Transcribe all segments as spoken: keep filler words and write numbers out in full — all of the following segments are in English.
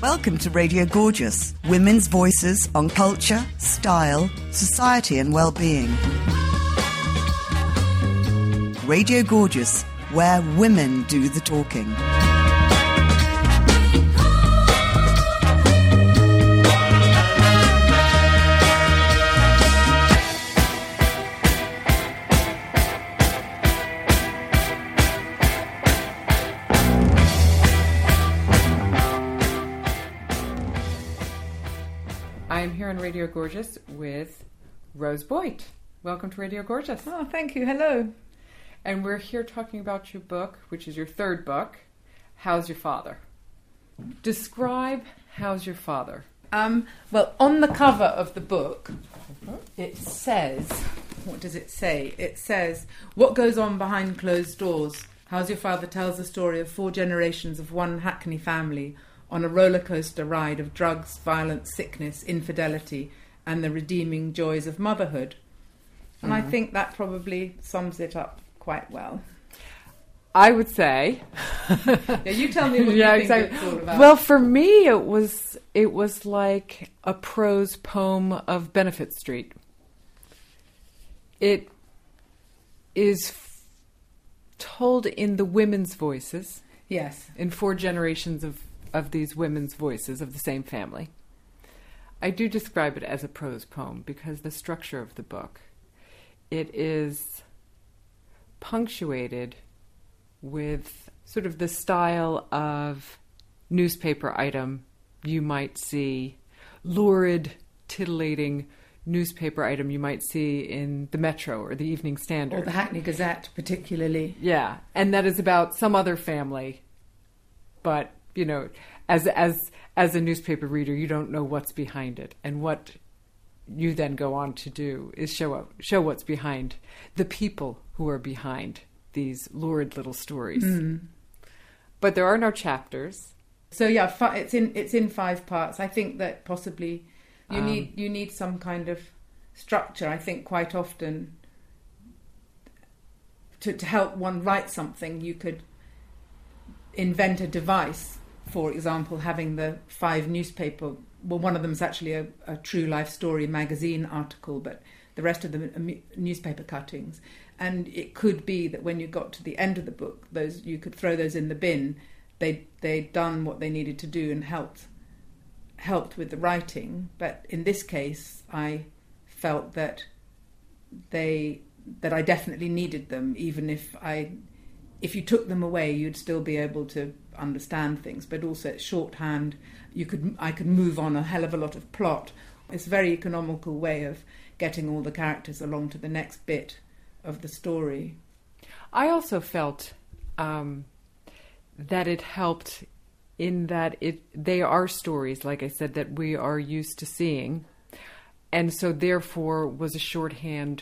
Welcome to Radio Gorgeous, women's voices on culture, style, society and well-being. Radio Gorgeous, where women do the talking. I'm here on Radio Gorgeous with Rose Boyd. Welcome to Radio Gorgeous. Oh, thank you. Hello. And we're here talking about your book, which is your third book, How's Your Father? Describe How's Your Father? Um, well, on the cover of the book, it says, what does it say? It says, what goes on behind closed doors? How's Your Father tells the story of four generations of one Hackney family on a roller coaster ride of drugs, violence, sickness, infidelity, and the redeeming joys of motherhood. And mm-hmm. I think that probably sums it up quite well. I would say. Yeah, you tell me what yeah, you think exactly. it's all about. Well, for me, it was it was like a prose poem of Benefit Street. It is f- told in the women's voices. Yes. In four generations of of these women's voices of the same family. I do describe it as a prose poem because the structure of the book, it is punctuated with sort of the style of newspaper item you might see, lurid, titillating newspaper item you might see in the Metro or the Evening Standard. Or the Hackney Gazette, particularly. Yeah, and that is about some other family, but you know, as as as a newspaper reader, you don't know what's behind it, and what you then go on to do is show up, show what's behind the people who are behind these lurid little stories. Mm. But there are no chapters. So yeah, fi- it's in it's in five parts. I think that possibly you Um, need you need some kind of structure. I think quite often to to help one write something, you could invent a device. For example, having the five newspaper, well, one of them is actually a, a True Life Story magazine article, but the rest of them are mu- newspaper cuttings. And it could be that when you got to the end of the book, those you could throw those in the bin. They they'd done what they needed to do and helped helped with the writing. But in this case, I felt that they that I definitely needed them, even if I. If you took them away, you'd still be able to understand things, but also it's shorthand. You could, I could move on a hell of a lot of plot. It's a very economical way of getting all the characters along to the next bit of the story. I also felt um, that it helped in that it they are stories, like I said, that we are used to seeing, and so therefore was a shorthand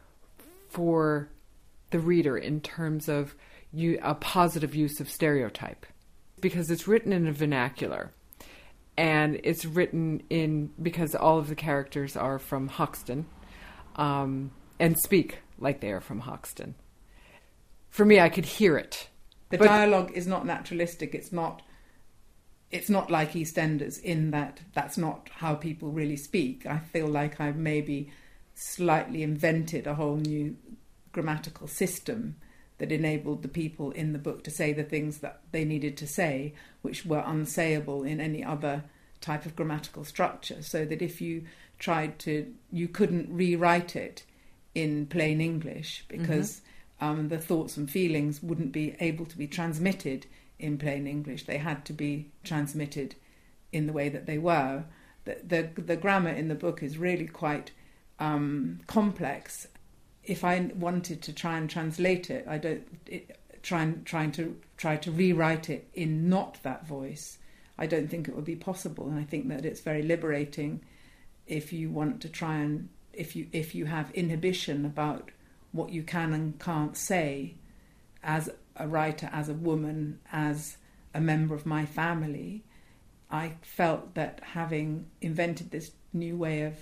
for the reader in terms of You, a positive use of stereotype, because it's written in a vernacular, and it's written in because all of the characters are from Hoxton um, and speak like they are from Hoxton. For me, I could hear it. The but, dialogue is not naturalistic. It's not. It's not like EastEnders in that that's not how people really speak. I feel like I've maybe slightly invented a whole new grammatical system that enabled the people in the book to say the things that they needed to say, which were unsayable in any other type of grammatical structure. So that if you tried to, you couldn't rewrite it in plain English because mm-hmm. um, the thoughts and feelings wouldn't be able to be transmitted in plain English. They had to be transmitted in the way that they were. The, the, the grammar in the book is really quite um, complex. If I wanted to try and translate it, I don't it, try and trying to try to rewrite it in not that voice. I don't think it would be possible, and I think that it's very liberating if you want to try and if you if you have inhibition about what you can and can't say as a writer, as a woman, as a member of my family. I felt that having invented this new way of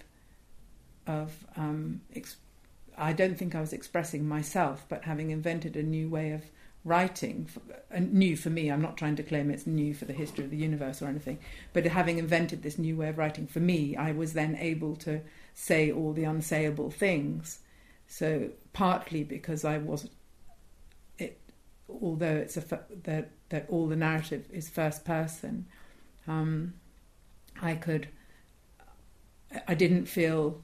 of um, exp- I don't think I was expressing myself, but having invented a new way of writing, uh, new for me. I'm not trying to claim it's new for the history of the universe or anything, but having invented this new way of writing for me, I was then able to say all the unsayable things. So partly because I was, it, although it's a that that all the narrative is first person, um, I could, I didn't feel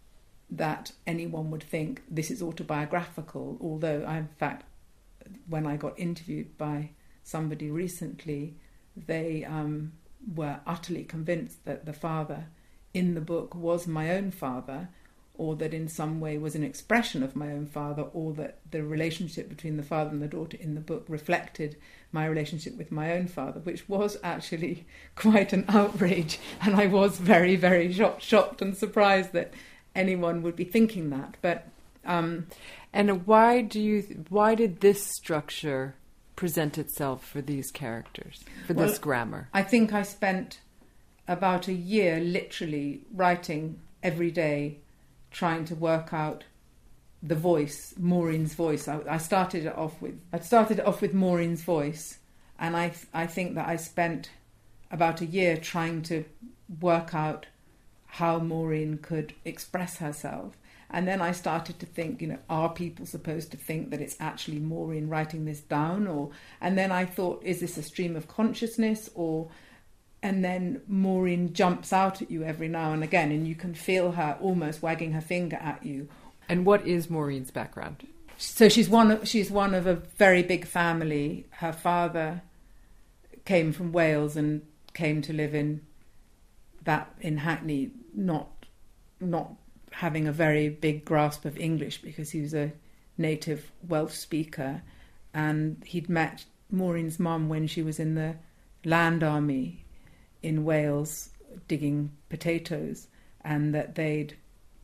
that anyone would think this is autobiographical, although I, in fact, when I got interviewed by somebody recently, they um, were utterly convinced that the father in the book was my own father, or that in some way was an expression of my own father, or that the relationship between the father and the daughter in the book reflected my relationship with my own father, which was actually quite an outrage. And I was very, very shocked, shocked and surprised that anyone would be thinking that. But um, and why do you? Why did this structure present itself for these characters, for well, this grammar? I think I spent about a year literally writing every day, trying to work out the voice, Maureen's voice. I, I started it off with I started it off with Maureen's voice, and I I think that I spent about a year trying to work out how Maureen could express herself. And then I started to think, you know, are people supposed to think that it's actually Maureen writing this down? Or and then I thought, is this a stream of consciousness? Or and then Maureen jumps out at you every now and again, and you can feel her almost wagging her finger at you. And what is Maureen's background? So she's one of, she's one of a very big family. Her father came from Wales and came to live in that in Hackney, not not having a very big grasp of English because he was a native Welsh speaker, and he'd met Maureen's mum when she was in the Land Army in Wales digging potatoes, and that they'd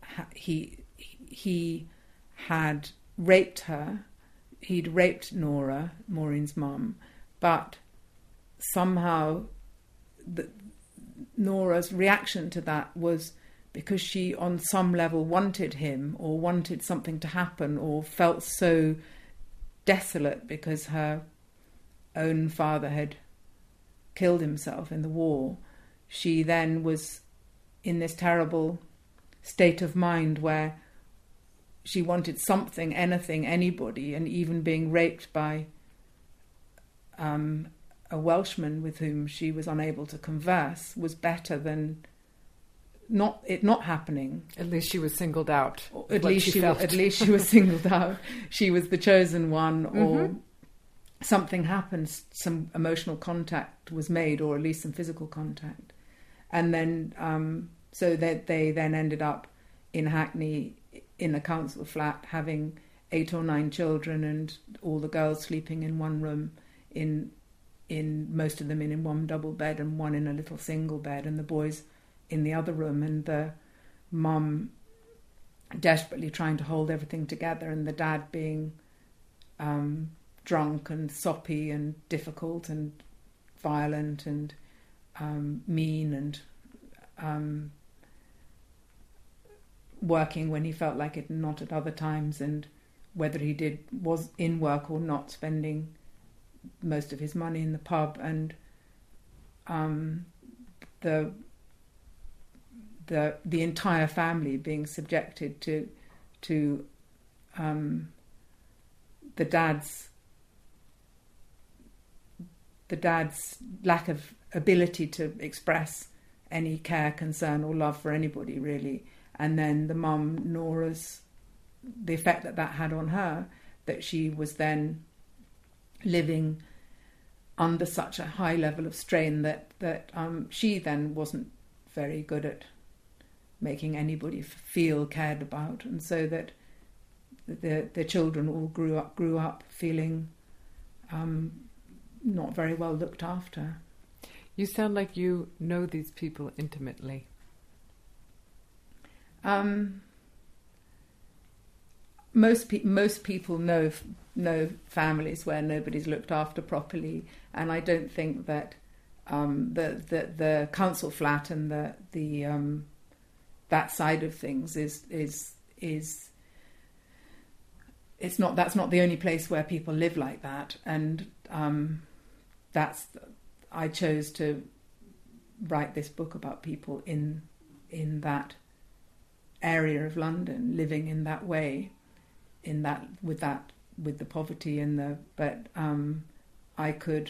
he he had raped her. He'd raped Nora, Maureen's mum, but somehow the, Nora's reaction to that was because she on some level wanted him, or wanted something to happen, or felt so desolate because her own father had killed himself in the war. She then was in this terrible state of mind where she wanted something, anything, anybody, and even being raped by um, a Welshman with whom she was unable to converse was better than not it not happening. At least she was singled out. At least she, she at least she was singled out. She was the chosen one, or mm-hmm. something happened, some emotional contact was made, or at least some physical contact. And then, um, so that they then ended up in Hackney in a council flat, having eight or nine children, and all the girls sleeping in one room, in in most of them in, in one double bed and one in a little single bed, and the boys in the other room, and the mum desperately trying to hold everything together, and the dad being um, drunk and soppy and difficult and violent and um, mean and um, working when he felt like it, not at other times, and whether he did was in work or not, spending most of his money in the pub, and um, the the the entire family being subjected to to um, the dad's the dad's lack of ability to express any care, concern, or love for anybody, really. And then the mum, Nora's, the effect that that had on her, that she was then living under such a high level of strain that that um, she then wasn't very good at making anybody feel cared about, and so that the the children all grew up grew up feeling um, not very well looked after. You sound like you know these people intimately. Um, most pe- most people know know families where nobody's looked after properly, and I don't think that um, the, the the council flat and the the um, that side of things is is is it's not that's not the only place where people live like that, and um, that's I chose to write this book about people in in that area of London, living in that way, in that with that with the poverty and the but um, I could.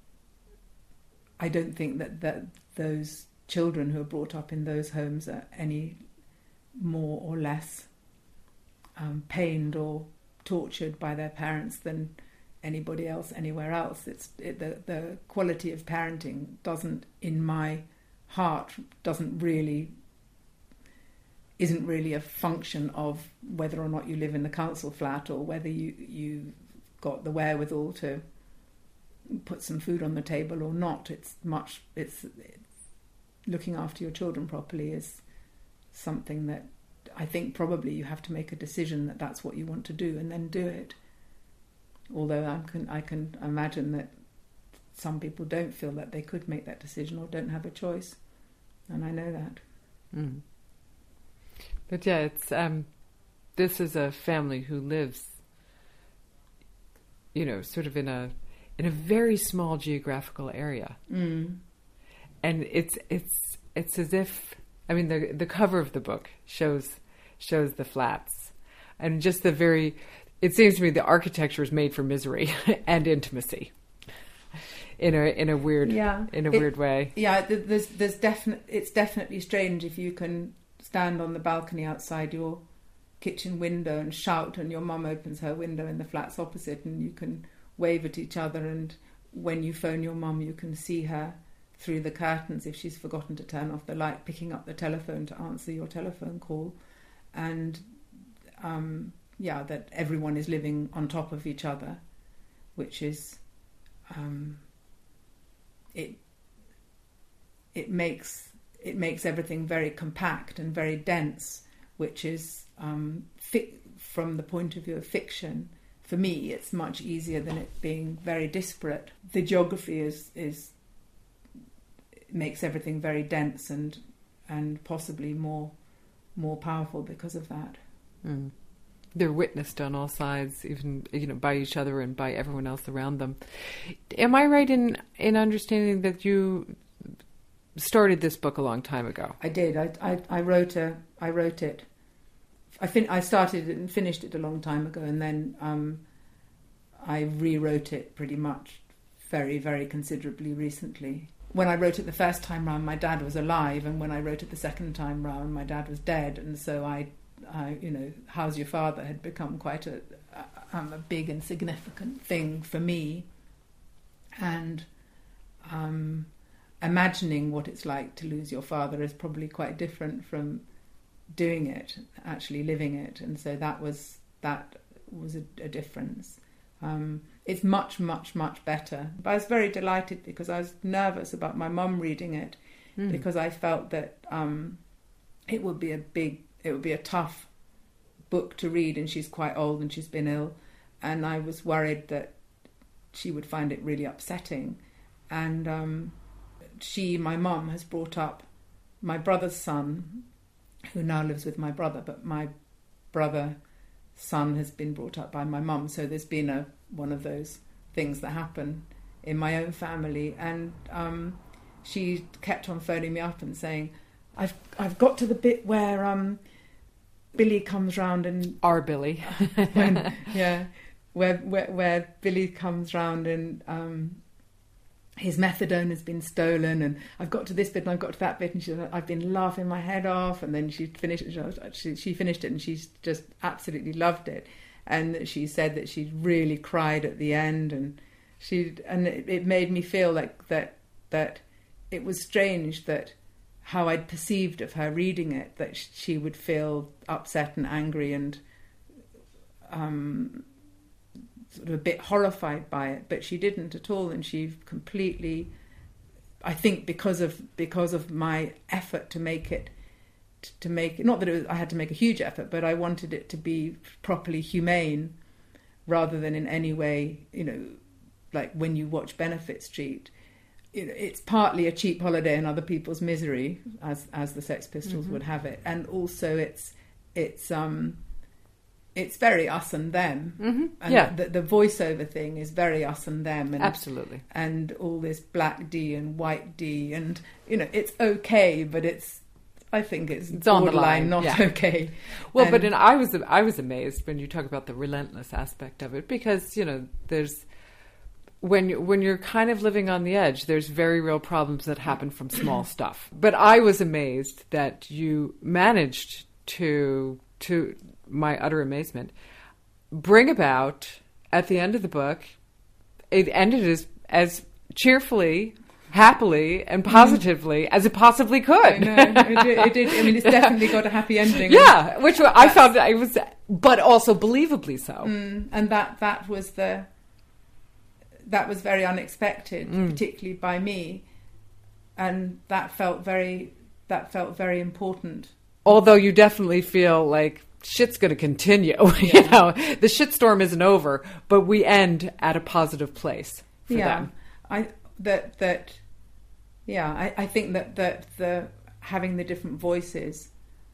I don't think that, that those children who are brought up in those homes are any more or less um, pained or tortured by their parents than anybody else anywhere else. It's it, the the quality of parenting doesn't, in my heart, doesn't really isn't really a function of whether or not you live in the council flat or whether you you got the wherewithal to put some food on the table or not. It's much it's, it's looking after your children properly is something that I think probably you have to make a decision that that's what you want to do and then do it. Although I can I can imagine that some people don't feel that they could make that decision or don't have a choice, and I know that. Mm. But yeah, it's um, this is a family who lives, you know, sort of in a in a very small geographical area, mm. and it's it's it's as if I mean the the cover of the book shows shows the flats, and just the very. It seems to me the architecture is made for misery and intimacy, in a in a weird yeah. in a it, weird way. Yeah, there's there's definite. It's definitely strange if you can stand on the balcony outside your kitchen window and shout, and your mum opens her window in the flats opposite, and you can wave at each other. And when you phone your mum, you can see her through the curtains if she's forgotten to turn off the light, picking up the telephone to answer your telephone call, and. Um, Yeah, that everyone is living on top of each other, which is, um, it. It makes it makes everything very compact and very dense, which is um, fi- from the point of view of fiction. For me, it's much easier than it being very disparate. The geography is is makes everything very dense and and possibly more more powerful because of that. Mm. They're witnessed on all sides, even you know by each other and by everyone else around them. Am I right in in understanding that you started this book a long time ago? I did. I I, I wrote a I wrote it. I fin- I started it and finished it a long time ago, and then um, I rewrote it pretty much very very considerably recently. When I wrote it the first time round, my dad was alive, and when I wrote it the second time round, my dad was dead, and so I. I, you know, How's Your Father had become quite a, a, um, a big and significant thing for me, and um, imagining what it's like to lose your father is probably quite different from doing it, actually living it, and so that was that was a, a difference. Um, it's much, much, much better. But I was very delighted because I was nervous about my mum reading it mm. because I felt that um, it would be a big. It would be a tough book to read, and she's quite old and she's been ill, and I was worried that she would find it really upsetting. And um, she, my mum, has brought up my brother's son, who now lives with my brother, but my brother's son has been brought up by my mum, so there's been a one of those things that happen in my own family. And um, she kept on phoning me up and saying, I've I've got to the bit where um, Billy comes round and our Billy, when, yeah, where where where Billy comes round and um, his methadone has been stolen, and I've got to this bit and I've got to that bit, and she I've been laughing my head off, and then she finished she she finished it and she's just absolutely loved it, and she said that she really cried at the end, and she and it, it made me feel like that that it was strange that. How I'd perceived of her reading it, that she would feel upset and angry and um, sort of a bit horrified by it, but she didn't at all, and she completely, I think, because of because of my effort to make it, to make it, not that it was, I had to make a huge effort, but I wanted it to be properly humane, rather than in any way, you know, like when you watch Benefit Street. It's partly a cheap holiday in other people's misery, as as the Sex Pistols mm-hmm. would have it, and also it's it's um it's very us and them. Mm-hmm. And yeah. the, the voiceover thing is very us and them. And, Absolutely. And all this black D and white D. And, you know, it's okay, but it's, I think it's, it's on the line, not yeah. okay. Well, and, but and I was I was amazed when you talk about the relentless aspect of it, because, you know, there's, when, when you're kind of living on the edge, there's very real problems that happen from small stuff. But I was amazed that you managed to, to my utter amazement, bring about, at the end of the book, it ended as, as cheerfully, happily, and positively mm. as it possibly could. I know, it did, it did. I mean, it's definitely got a happy ending. Yeah, which I found it was, but also believably so. Mm, and that, that was the... That was very unexpected, mm. particularly by me, and that felt very that felt very important. Although you definitely feel like shit's going to continue, yeah. you know, the shitstorm isn't over, but we end at a positive place for yeah, them. I that that yeah, I, I think that that the having the different voices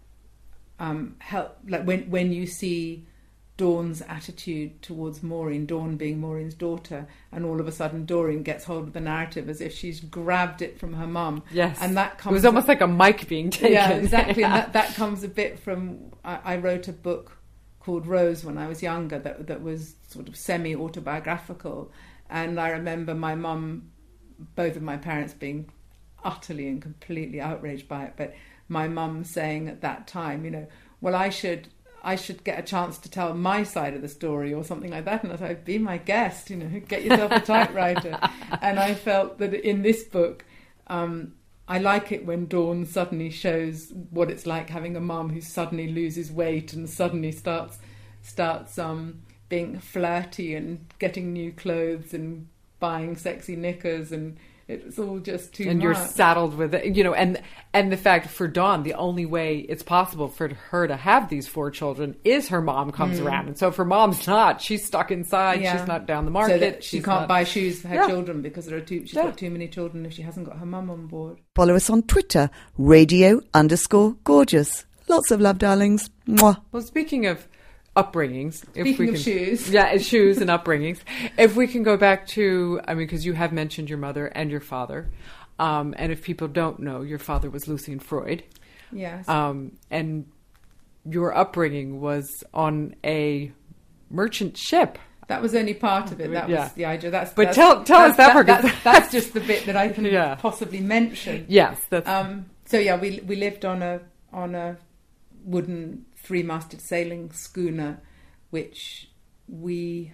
um, help. Like when when you see Dawn's attitude towards Maureen, Dawn being Maureen's daughter, and all of a sudden Doreen gets hold of the narrative as if she's grabbed it from her mum. Yes, and that comes. It was almost a, like a mic being taken. Yeah, exactly. yeah. And that, that comes a bit from. I, I wrote a book called Rose when I was younger that that was sort of semi-autobiographical, and I remember my mum, both of my parents being utterly and completely outraged by it, but my mum saying at that time, you know, well, I should. I should get a chance to tell my side of the story or something like that. And I thought, be my guest, you know, get yourself a typewriter. And I felt that in this book, um, I like it when Dawn suddenly shows what it's like having a mum who suddenly loses weight and suddenly starts starts um, being flirty and getting new clothes and buying sexy knickers, and it's all just too and much. You're saddled with it, you know, and and the fact for Dawn, the only way it's possible for her to have these four children is her mom comes mm. around. And so if her mom's not, she's stuck inside, yeah. she's not down the market. So that she she's can't not... buy shoes for her yeah. children because there are too, she's yeah. got too many children if she hasn't got her mum on board. Follow us on Twitter, radio underscore gorgeous. Lots of love, darlings. Mwah. Well, speaking of upbringings. If Speaking we of can, shoes. Yeah, shoes and upbringings. If we can go back to, I mean, because you have mentioned your mother and your father. Um, and if people don't know, your father was Lucian Freud. Yes. Um, and your upbringing was on a merchant ship. That was only part of it. That yeah. was the idea. That's, but that's, tell tell that's, us that, that part. That's, that's just the bit that I can yeah. possibly mention. Yes. That's... Um, so yeah, we we lived on a on a wooden three-masted sailing schooner, which we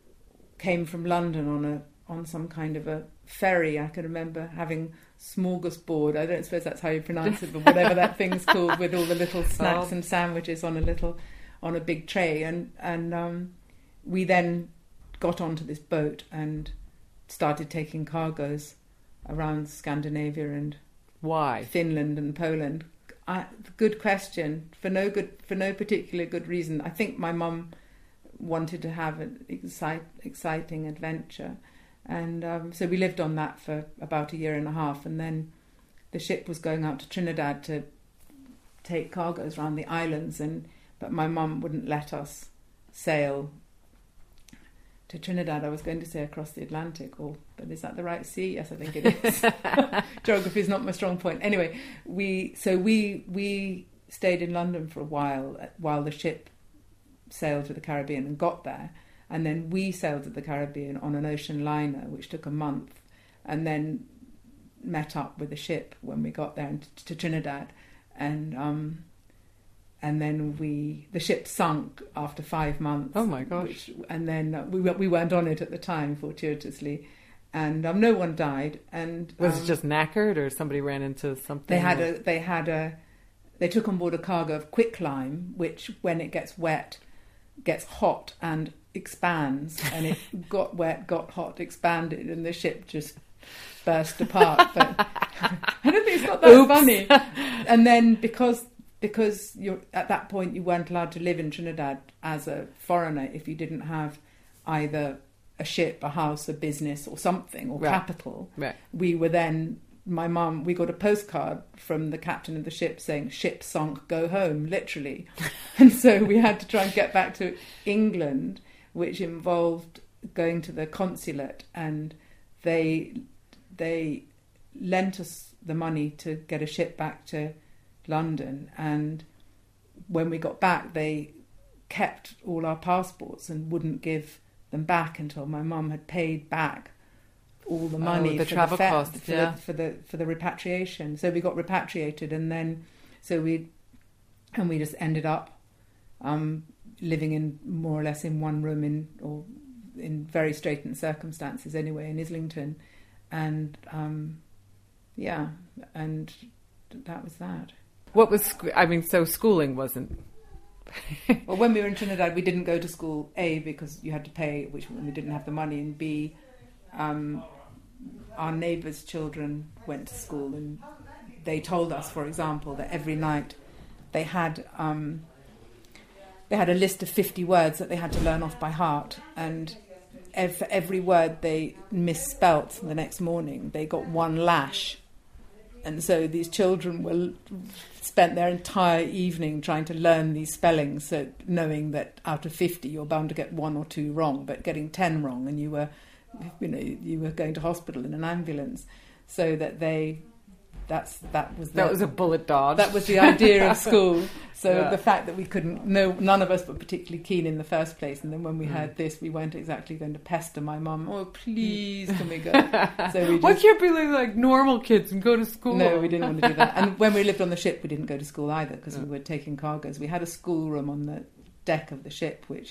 came from London on a on some kind of a ferry. I can remember having smorgasbord. I don't suppose that's how you pronounce it, but whatever that thing's called, with all the little snacks oh. and sandwiches on a little on a big tray, and and um, we then got onto this boat and started taking cargoes around Scandinavia and why Finland and Poland. I, good question. For no good, for no particular good reason. I think my mum wanted to have an excite, exciting adventure, and um, so we lived on that for about a year and a half. And then the ship was going out to Trinidad to take cargoes around the islands, and but my mum wouldn't let us sail to Trinidad. I was going to say across the Atlantic, or but is that the right sea? Yes, I think it is. Geography is not my strong point. Anyway, we so we we stayed in London for a while while the ship sailed to the Caribbean and got there, and then we sailed to the Caribbean on an ocean liner, which took a month, and then met up with the ship when we got there to Trinidad, and um, and then we the ship sunk after five months. Oh my gosh! Which, and then uh, we we weren't on it at the time, fortuitously, and um, no one died. And was um, it just knackered, or somebody ran into something? They had or... a they had a they took on board a cargo of quicklime, which when it gets wet, gets hot and expands, and it got wet, got hot, expanded, and the ship just burst apart. But I don't think it's not that Oops. funny. And then because. Because you're at that point, you weren't allowed to live in Trinidad as a foreigner if you didn't have either a ship, a house, a business, or something, or right. capital. Right. We were then my mum, we got a postcard from the captain of the ship saying, "Ship sunk, go home," literally. And so we had to try and get back to England, which involved going to the consulate, and they they lent us the money to get a ship back to London. And when we got back, they kept all our passports and wouldn't give them back until my mum had paid back all the money oh, the for travel the fe- costs, for, yeah. the, for the for the repatriation. So we got repatriated, and then so we and we just ended up um, living in more or less in one room in or in very straitened circumstances anyway in Islington, and um, yeah, and that was that. What was sc- I mean? So schooling wasn't. Well, when we were in Trinidad, we didn't go to school. A, because you had to pay, which we didn't have the money, and B, um, our neighbours' children went to school, and they told us, for example, that every night they had um, they had a list of fifty words that they had to learn off by heart, and ev- for every word they misspelt the next morning, they got one lash. And so these children were spent their entire evening trying to learn these spellings, so knowing that out of fifty you're bound to get one or two wrong, but getting ten wrong and you were, you know, you were going to hospital in an ambulance. So that they, that's that was the, that was a bullet dodge. That was the idea of school. So yeah. the fact that we couldn't, no, none of us were particularly keen in the first place, and then when we mm. heard this, we weren't exactly going to pester my mum. Oh, please, can we go? So we just, why can't we be like normal kids and go to school? No, we didn't want to do that. And when we lived on the ship, we didn't go to school either because yeah. we were taking cargoes. We had a schoolroom on the deck of the ship, which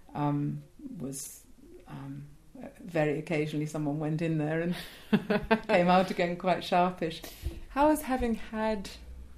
um, was um, very occasionally someone went in there and came out again quite sharpish. How is having had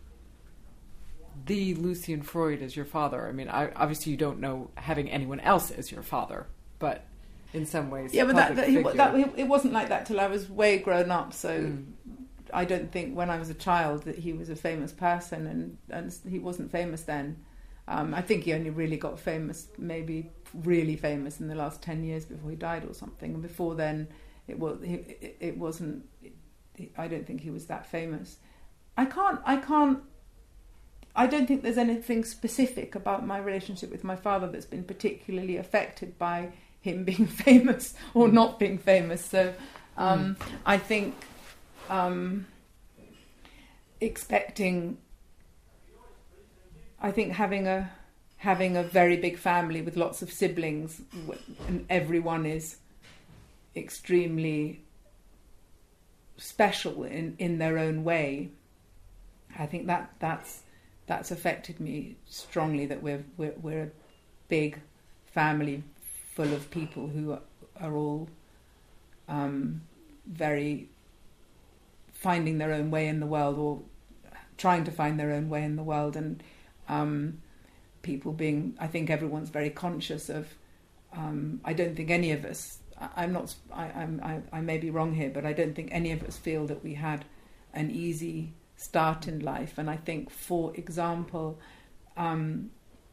the Lucian Freud as your father? I mean, I, obviously you don't know having anyone else as your father, but in some ways, yeah, but that, that, he, figure. that it wasn't like that till I was way grown up. So mm. I don't think when I was a child that he was a famous person, and, and he wasn't famous then. Um, I think he only really got famous, maybe really famous, in the last ten years before he died or something. And before then, it was he, it, it wasn't. It, I don't think he was that famous. I can't. I can't. I don't think there's anything specific about my relationship with my father that's been particularly affected by him being famous or not being famous. So um, mm. I think um, expecting, I think having a having a very big family with lots of siblings and everyone is extremely special in, in their own way. I think that that's that's affected me strongly, that we're we're, we're a big family full of people who are, are all um, very finding their own way in the world, or trying to find their own way in the world, and um, people being, I think everyone's very conscious of, um, I don't think any of us, I, I'm not, I, I'm, I, I may be wrong here, but I don't think any of us feel that we had an easy start in life. And I think, for example, um,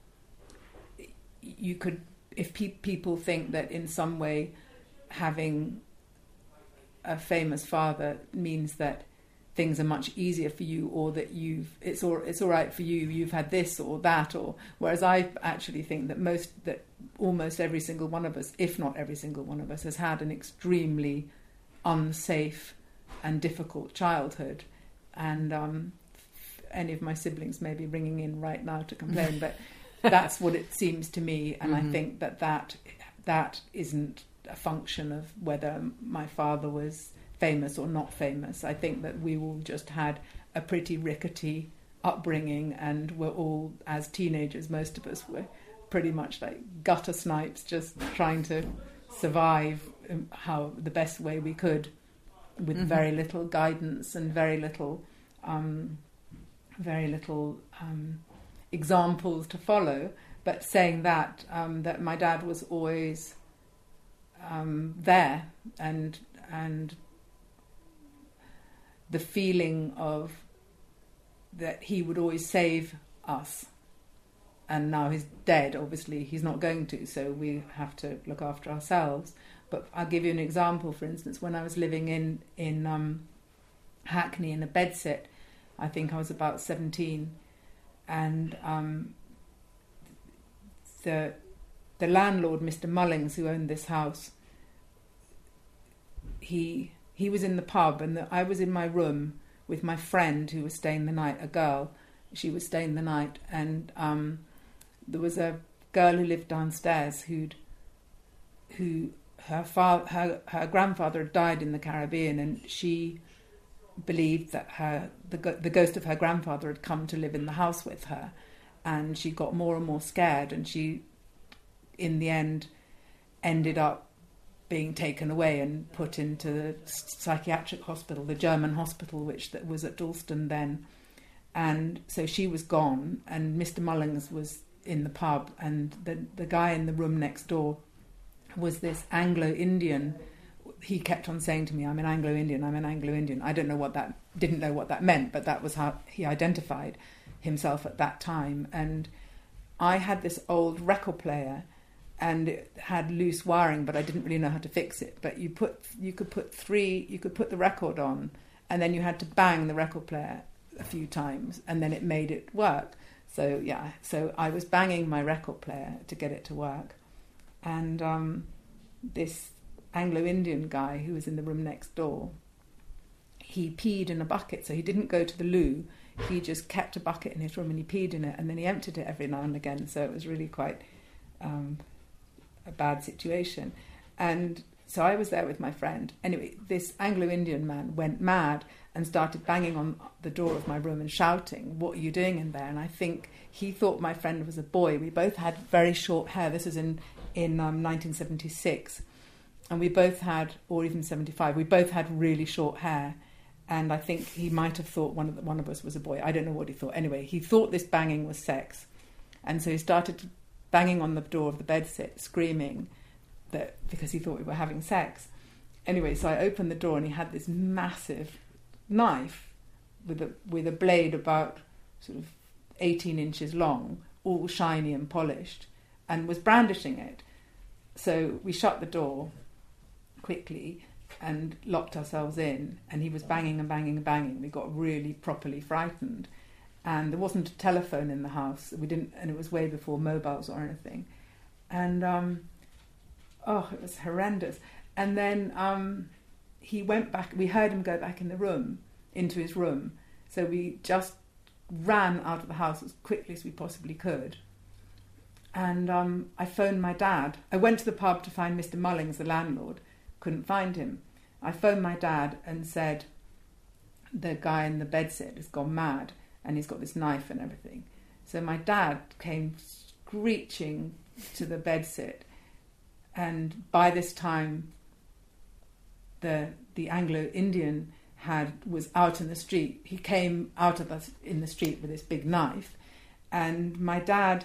you could, if pe- people think that in some way having a famous father means that things are much easier for you, or that you've it's all it's all right for you, you've had this or that, or whereas I actually think that most that almost every single one of us, if not every single one of us, has had an extremely unsafe and difficult childhood. And um, any of my siblings may be ringing in right now to complain, but that's what it seems to me. And mm-hmm. I think that, that that isn't a function of whether my father was famous or not famous. I think that we all just had a pretty rickety upbringing, and we're all, as teenagers, most of us were pretty much like gutter snipes, just trying to survive how the best way we could, with mm-hmm. very little guidance and very little um, very little um, examples to follow. But saying that, um, that my dad was always um, there, and and the feeling of that he would always save us. And now he's dead, obviously he's not going to, so we have to look after ourselves. But I'll give you an example. For instance, when I was living in in um, Hackney in a bedsit. I think I was about seventeen, and um, the the landlord, Mister Mullings, who owned this house, he he was in the pub, and the, I was in my room with my friend who was staying the night, a girl. She was staying the night, and um, there was a girl who lived downstairs who'd who her father, her her grandfather had died in the Caribbean, and she believed that her the the ghost of her grandfather had come to live in the house with her, and she got more and more scared, and she, in the end, ended up being taken away and put into the psychiatric hospital, the German hospital, which that was at Dalston then. And so she was gone, and Mister Mullings was in the pub, and the the guy in the room next door was this Anglo-Indian. He kept on saying to me, I'm an Anglo-Indian, I'm an Anglo-Indian. I don't know what that, didn't know what that meant, but that was how he identified himself at that time. And I had this old record player, and it had loose wiring, but I didn't really know how to fix it. But you put, you could put three, you could put the record on, and then you had to bang the record player a few times, and then it made it work. So yeah, so I was banging my record player to get it to work, and um, this Anglo-Indian guy who was in the room next door, he peed in a bucket. So he didn't go to the loo. He just kept a bucket in his room and he peed in it, and then he emptied it every now and again. So it was really quite um, a bad situation. And so I was there with my friend. Anyway, this Anglo-Indian man went mad and started banging on the door of my room and shouting, "What are you doing in there?" And I think he thought my friend was a boy. We both had very short hair. This was in, in um, nineteen seventy-six. And we both had, or even seventy-five, we both had really short hair. And I think he might have thought one of the, one of us was a boy. I don't know what he thought. Anyway, he thought this banging was sex. And so he started banging on the door of the bedsit, screaming that because he thought we were having sex. Anyway, so I opened the door and he had this massive knife with a with a blade about sort of eighteen inches long, all shiny and polished, and was brandishing it. So we shut the door quickly and locked ourselves in, and he was banging and banging and banging. We got really properly frightened, and there wasn't a telephone in the house. We didn't, and it was way before mobiles or anything. And um, oh, it was horrendous. And then um, he went back. We heard him go back in the room, into his room. So we just ran out of the house as quickly as we possibly could. And um, I phoned my dad. I went to the pub to find Mister Mullings, the landlord. Couldn't find him. I phoned my dad and said, the guy in the bedsit has gone mad and he's got this knife and everything. So my dad came screeching to the bedsit, and by this time the the Anglo-Indian had was out in the street. He came out of us in the street with this big knife, and my dad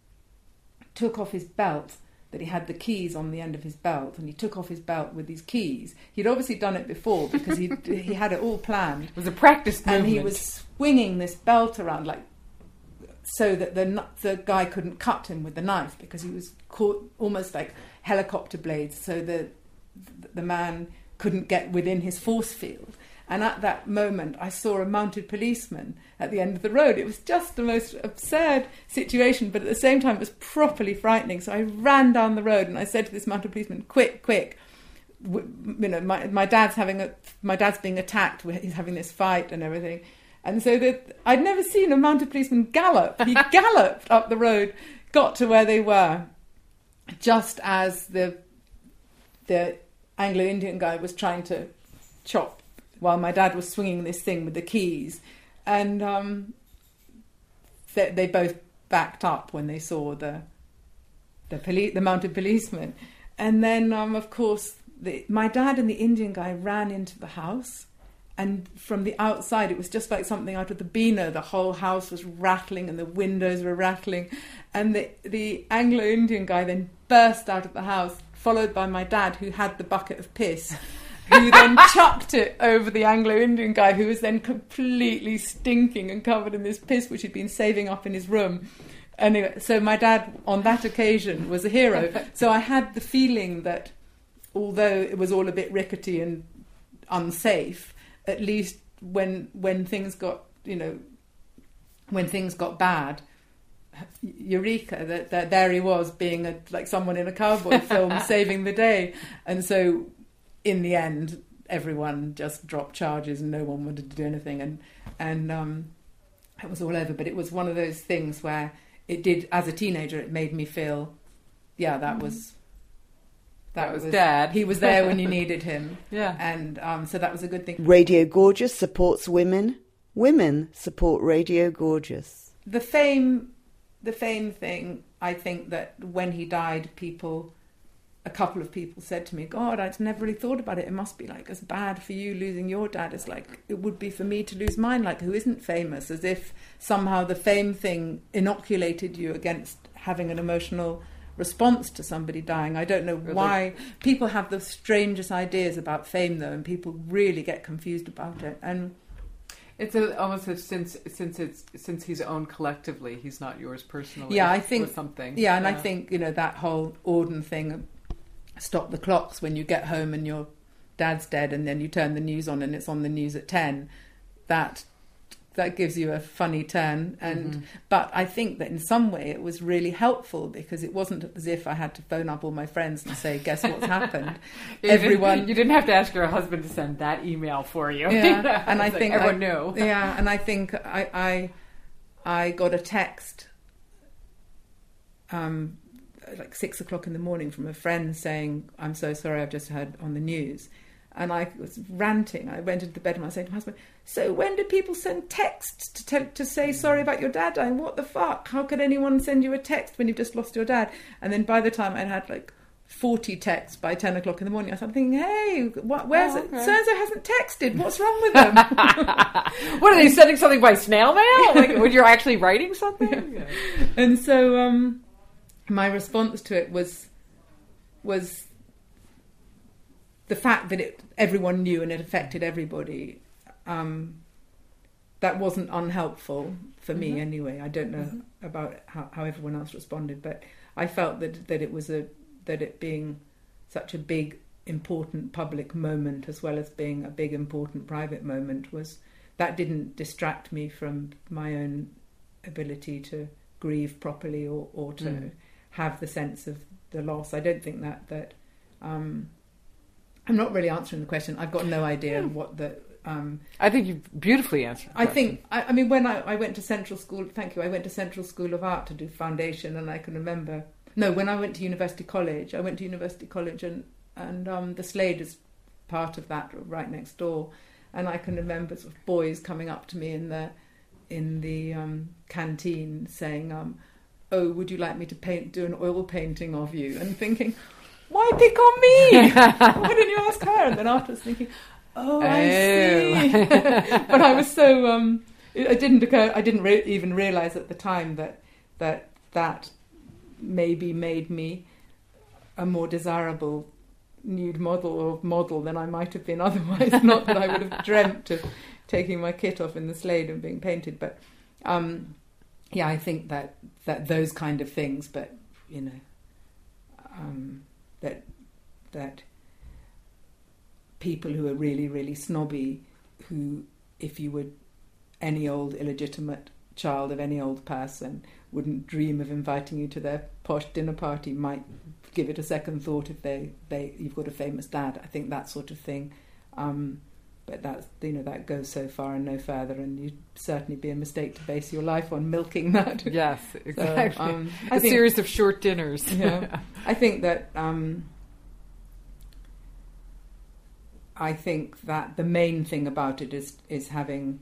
took off his belt, that he had the keys on the end of his belt, and he took off his belt with these keys. He'd obviously done it before because he he had it all planned. It was a practice movement. And he was swinging this belt around like so that the the guy couldn't cut him with the knife, because he was caught almost like helicopter blades, so the the man couldn't get within his force field. And at that moment, I saw a mounted policeman at the end of the road. It was just the most absurd situation, but at the same time, it was properly frightening. So I ran down the road and I said to this mounted policeman, "Quick, quick! You know, my my dad's having a my dad's being attacked. He's having this fight and everything." And so that I'd never seen a mounted policeman gallop. He galloped up the road, got to where they were, just as the the Anglo-Indian guy was trying to chop, while my dad was swinging this thing with the keys. And um, they, they both backed up when they saw the the, poli- the mounted policeman. And then, um, of course, the, my dad and the Indian guy ran into the house. And from the outside, it was just like something out of the Beano. The whole house was rattling and the windows were rattling. And the, the Anglo-Indian guy then burst out of the house, followed by my dad, who had the bucket of piss, who then chucked it over the Anglo-Indian guy, who was then completely stinking and covered in this piss, which he'd been saving up in his room. Anyway, so my dad, on that occasion, was a hero. So I had the feeling that, although it was all a bit rickety and unsafe, at least when when things got, you know, when things got bad, eureka, that, that there he was being a, like someone in a cowboy film saving the day. And so in the end, everyone just dropped charges and no one wanted to do anything. And, and um, it was all over. But it was one of those things where it did, as a teenager, it made me feel, yeah, that was... That, that was, was Dad. He was there when you needed him. Yeah. And um, so that was a good thing. Radio Gorgeous supports women. Women support Radio Gorgeous. The fame, the fame thing, I think that when he died, people, a couple of people said to me, God, I'd never really thought about it. It must be like as bad for you losing your dad as like it would be for me to lose mine, like who isn't famous, as if somehow the fame thing inoculated you against having an emotional response to somebody dying. I don't know why. People have the strangest ideas about fame, though, and people really get confused about it. And it's a, almost a, since since it's since he's owned collectively, he's not yours personally. Yeah, I think or something. Yeah, and yeah. I think, you know, that whole Auden thing, stop the clocks when you get home and your dad's dead, and then you turn the news on and it's on the news at ten. That that gives you a funny turn. And mm-hmm. But I think that in some way it was really helpful, because it wasn't as if I had to phone up all my friends and say, guess what's happened. you Everyone didn't, you didn't have to ask your husband to send that email for you. Yeah. And I think like everyone I, knew. Yeah, and I think I I, I got a text um like six o'clock in the morning from a friend saying, I'm so sorry, I've just heard on the news. And I was ranting. I went into the bedroom. I said to my husband, so when do people send texts to tell, to say sorry about your dad dying? What the fuck? How could anyone send you a text when you've just lost your dad? And then by the time I had like forty texts by ten o'clock in the morning, I started thinking, hey, what, where's oh, it? okay. So-and-so hasn't texted. What's wrong with them? What, are they sending something by snail mail? Like when you're actually writing something? Yeah. Yeah. And so um, my response to it was was... the fact that it everyone knew and it affected everybody, um, that wasn't unhelpful for me mm-hmm. anyway. I don't know mm-hmm. about how, how everyone else responded, but I felt that that it was a that it being such a big, important public moment, as well as being a big, important private moment, was that didn't distract me from my own ability to grieve properly or, or to mm. have the sense of the loss. I don't think that that. Um, I'm not really answering the question. I've got no idea what the... Um, I think you beautifully answered the I question. think... I, I mean, when I, I went to Central School... Thank you. I went to Central School of Art to do foundation, and I can remember... No, when I went to University College, I went to University College, and, and um, the Slade is part of that, right next door. And I can remember sort of boys coming up to me in the in the um, canteen saying, um, oh, would you like me to paint do an oil painting of you? And thinking... why pick on me? Why didn't you ask her? And then afterwards thinking, oh, I oh. see. But I was so, um, it, it didn't occur, I didn't re- even realise at the time that, that that maybe made me a more desirable nude model or model than I might have been otherwise. Not that I would have dreamt of taking my kit off in the Slade and being painted. But um, yeah, I think that, that those kind of things, but, you know... Um, that that people who are really, really snobby, who, if you were any old illegitimate child of any old person, wouldn't dream of inviting you to their posh dinner party, might give it a second thought if they, they you've got a famous dad. I think that sort of thing. Um, but that's, you know, that goes so far and no further, and you'd certainly be a mistake to base your life on milking that. Yes, exactly. So, um, a I think, series of short dinners. Yeah, I think that um, I think that the main thing about it is is having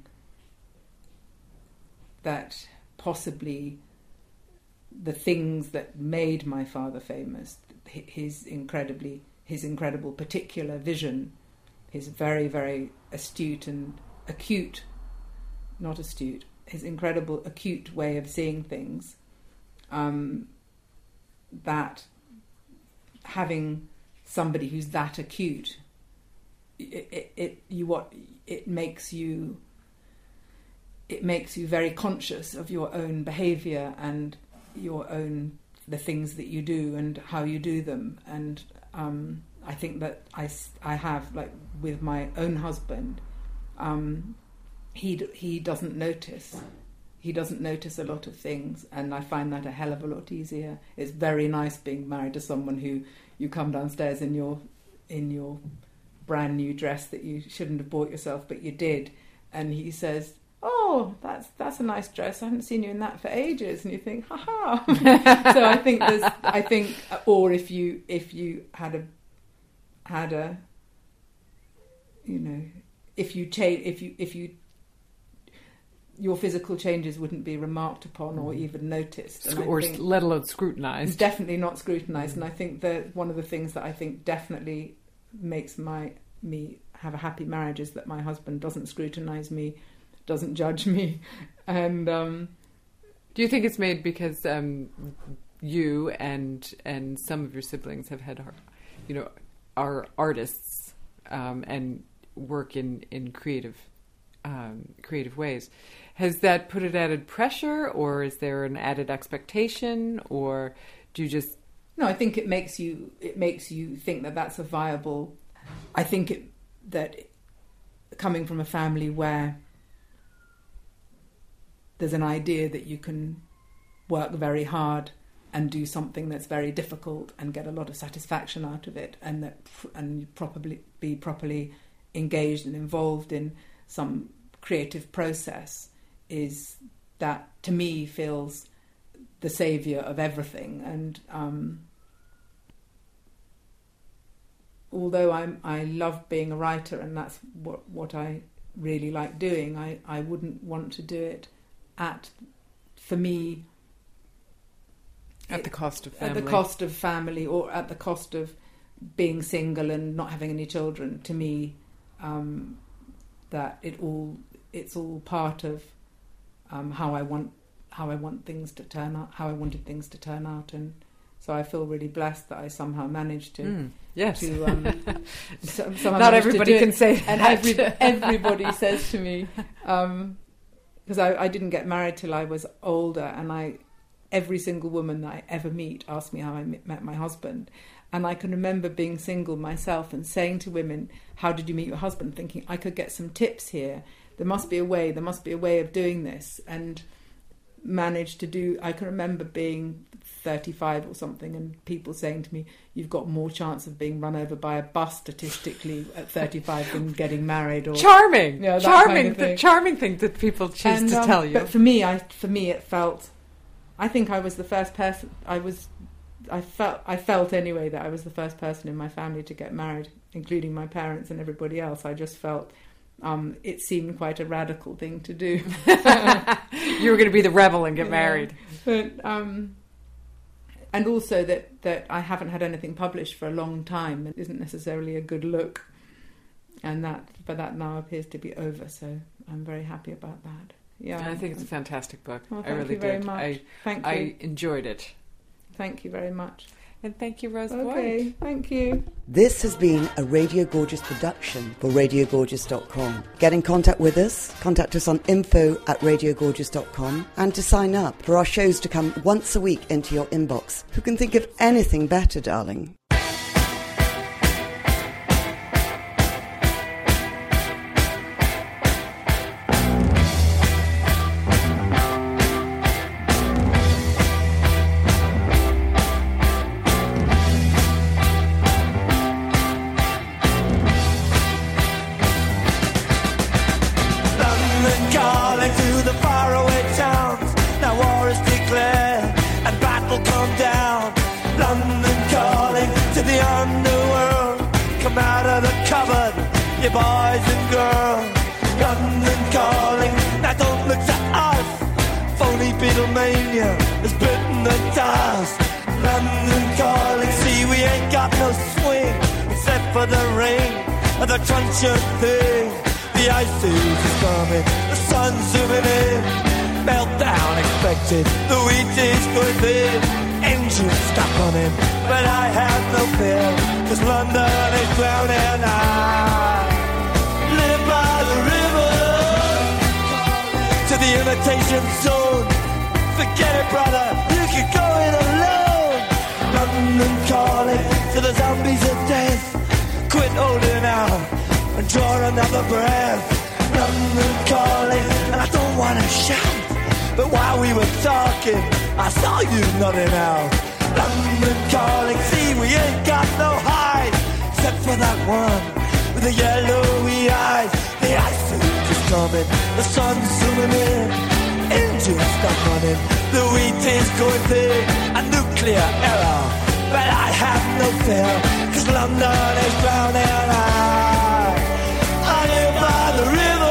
that possibly the things that made my father famous, his incredibly his incredible particular vision. His very, very astute and acute, not astute, his incredible acute way of seeing things, um, that having somebody who's that acute, it, it, it you what it makes you, it makes you very conscious of your own behaviour and your own, the things that you do and how you do them. And um, I think that I, I have, like with my own husband, um, he he doesn't notice. He doesn't notice a lot of things, and I find that a hell of a lot easier. It's very nice being married to someone who you come downstairs in your in your brand new dress that you shouldn't have bought yourself, but you did, and he says, "Oh, that's that's a nice dress. I haven't seen you in that for ages." And you think, "Ha ha!" So I think there's, I think, or if you if you had a had a, you know, if you change, if you if you your physical changes wouldn't be remarked upon or even noticed, and or I think let alone scrutinised. Definitely not scrutinised, and I think that one of the things that I think definitely makes my me have a happy marriage is that my husband doesn't scrutinise me, doesn't judge me, and um, do you think it's made because um, you and and some of your siblings have had, you know, are artists um, and work in in creative um, creative ways? Has that put it added pressure, or is there an added expectation, or do you just? No, I think it makes you it makes you think that that's a viable. I think it, that coming from a family where there's an idea that you can work very hard and do something that's very difficult and get a lot of satisfaction out of it, and that and probably be properly engaged and involved in some creative process, is that to me feels the saviour of everything. And um, although I'm I love being a writer, and that's what what I really like doing, I, I wouldn't want to do it at for me at the cost of family. At the cost of family, or at the cost of being single and not having any children. To me, um, that it all it's all part of um, how I want how I want things to turn out, how I wanted things to turn out, and so I feel really blessed that I somehow managed to. Mm, yes, to, um, so, somehow not managed everybody to do can it. say and that. every, everybody says to me, because um, I, I didn't get married till I was older, and I. Every single woman that I ever meet asks me how I met my husband. And I can remember being single myself and saying to women, "How did you meet your husband?" Thinking, I could get some tips here. There must be a way, there must be a way of doing this. And managed to do, I can remember being thirty-five or something and people saying to me, "You've got more chance of being run over by a bus statistically at thirty-five than getting married." Or Charming, you know, that charming, kind of the thing. charming thing that people choose and, to um, tell you. But for me, I for me it felt... I think I was the first person. I was, I felt, I felt anyway that I was the first person in my family to get married, including my parents and everybody else. I just felt um, it seemed quite a radical thing to do. You were going to be the rebel and get Yeah. married, but um, and also that that I haven't had anything published for a long time. It isn't necessarily a good look, and that but that now appears to be over. So I'm very happy about that. Yeah, I think it's a fantastic book. Well, I thank really you very did. much. I, Thank you. I enjoyed it. Thank you very much. And thank you, Rose Okay, Boyd. thank you. This has been a Radio Gorgeous production for radio gorgeous dot com. Get in contact with us, contact us on info at radio gorgeous dot com, and to sign up for our shows to come once a week into your inbox. Who can think of anything better, darling? Boys and girls, London calling. Now don't look to us. Phony Beatlemania has bitten the dust. London calling. See, we ain't got no swing except for the rain and the truncheon thing. The ice age is coming. The sun's zooming in. Meltdown expected. The wheat is going thin. Engines stop running, but I have no fear, 'cause London is drowning. I live by the river to the imitation zone. Forget it, brother, you can go it alone. London calling to the zombies of death. Quit holding out and draw another breath. London calling, and I don't wanna shout, but while we were talking, I saw you nodding out. London calling, see we ain't got no hide, except for that one with the yellowy eyes. The ice age is coming, the sun's zooming in, engines stop running, the wheat is going big, a nuclear error. But I have no fear, cause London is drowning. I, I live by the river.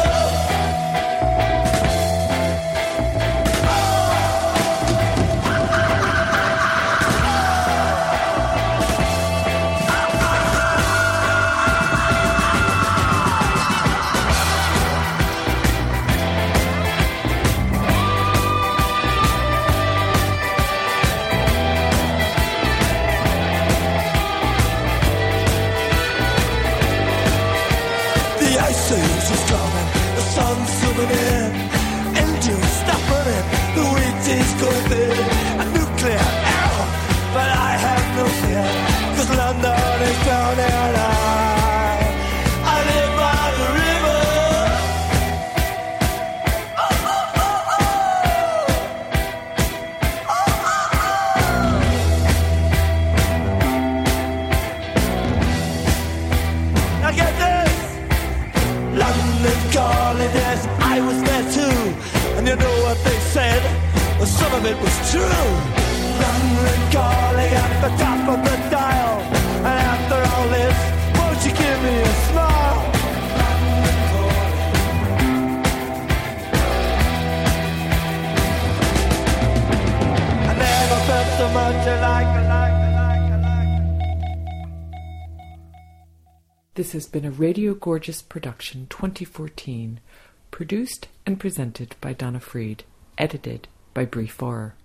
Engines stop running, the wheat is going big, a nuclear error, but I have no fear, cause London is drowning. I, I live by the river. Oh, oh, oh, oh. Now get this. London calling, yes, I was there too. And you know what they said? Well, some of it was true. London calling at the top of the dial. And after all this, won't you give me a smile? London calling. I never felt so much alike, alike, alike, alike. This has been a Radio Gorgeous production twenty fourteen, produced and presented by Donna Freed, edited by Bree Farrer.